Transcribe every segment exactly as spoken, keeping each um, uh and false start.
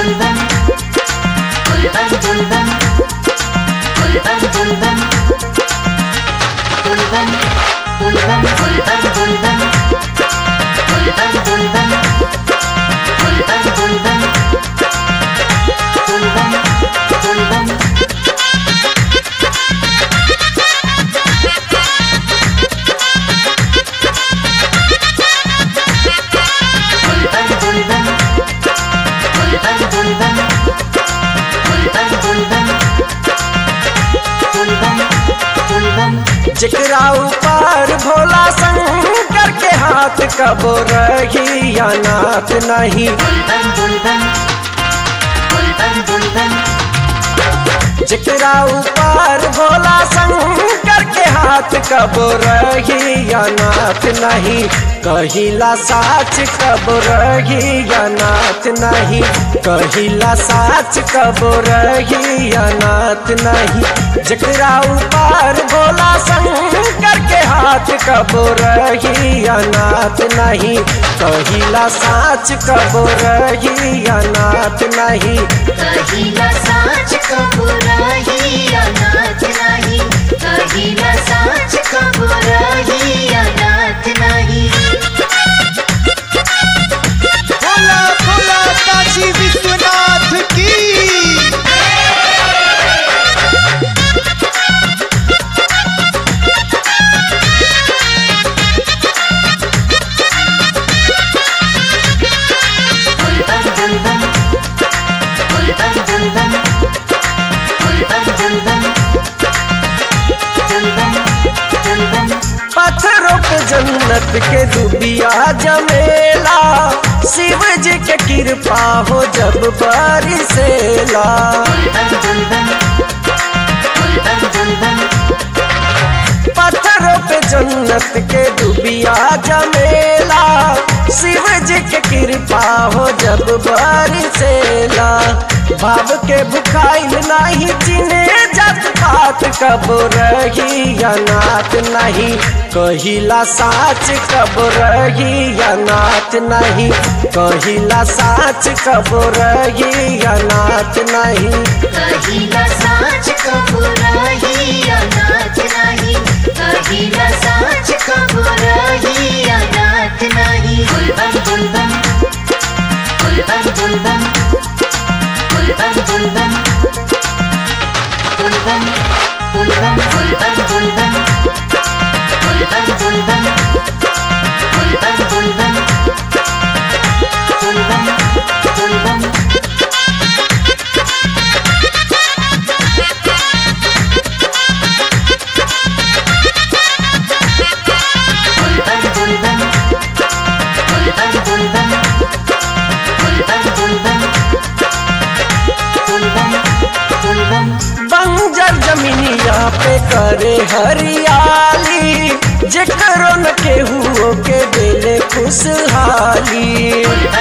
जेकरा ऊपर भोला शंकर के हाथ कबो रही या नाथ नहीं। जेकरा ऊपर भोला शंकर के हाथ कबो रही या नाथ नहीं। कहिला साच कबो रही या नाथ नहीं। कहिला साच कबो रही या नाथ नहीं। जेकरा ऊपर भोला शंकर के हाथ कबो रही या नाथ नहीं। कहिला साच कबो रही या नाथ नहीं। कहिला साच कबो रही या नाथ नहीं। कहिला साच कबो रही या नाथ नहीं। भोला भोला काशी विश्वनाथ की। पत्थरों पे जन्नत के दुबिया जमेला। शिव जी के कृपा हो जब बरसेला। पत्थरों पे जन्नत के दुबिया जमेला। शिव जी के कृपा हो जब बरसेला। भाव के भुखाइल नहीं चिन्हे जात पात कबो रही या नाथ नहीं। कहिला साच कबो रही या नाथ नहीं। कहिला साच कबो रही या नाथ नहीं। कहिला साच कबो रही या नाथ नहीं। कहिला साच कबो रही या नाथ नहीं। बुलबम बुलबम बुलबम बुलबम बुलबम बुलबम बुलबम बुलबम बुलबम बुलबम बुलबम बुलबम बुलबम बुलबम बुलबम बुलबम। बंजर जमीनिया पे करे हरियाली। जेकरो न केहू के दिले खुशहाली।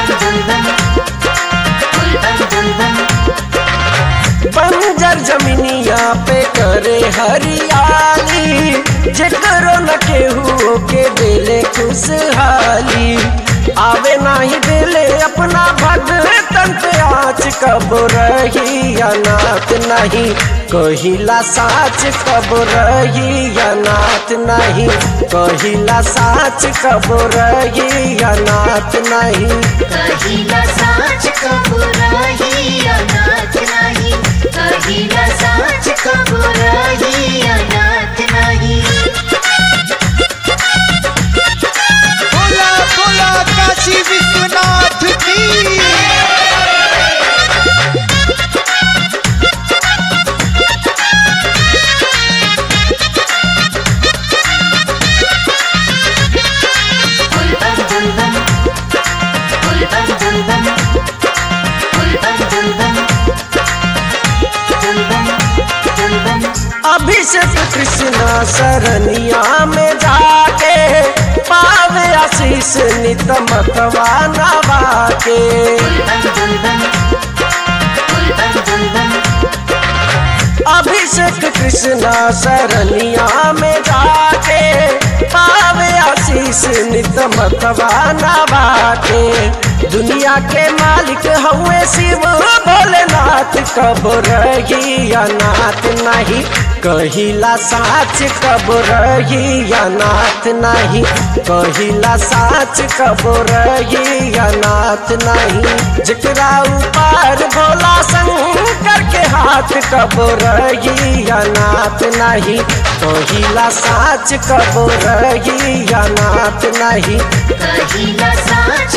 बंजर जमीनिया पे करे हरियाली। जेकरो न केहू के दिले खुशहाली। आवे नाही दिले अपना भगतन पे आँच कबो रही या नाथ नहीं। कहिला साच कबो रही या नाथ नहीं। कहिला साच कबो रही या नाथ नहीं। कहिला साच कबो रही या नाथ नहीं। कहिला साच कबो रही या नाथ नहीं। भोला भोला काशी विश्वनाथ की। अभिषेक कृष्णा सरनिया में जाके पावे आशीष नित मतवा नवा के। अभिषेक कृष्णा सरनिया में जाके पावे आशीष नित मतवा नवा के। दुनिया के मालिक हुए शिव भोलेनाथ, कब रही अनाथ नहीं कहिला साच, कब रही अनाथ नहीं कहिला साच, कब रही अनाथ नहीं। जकरा ऊपर भोला शंकर के हाथ, कब रही अनाथ नहीं कहिला साच, कब रही अनाथ नहीं कहिला साच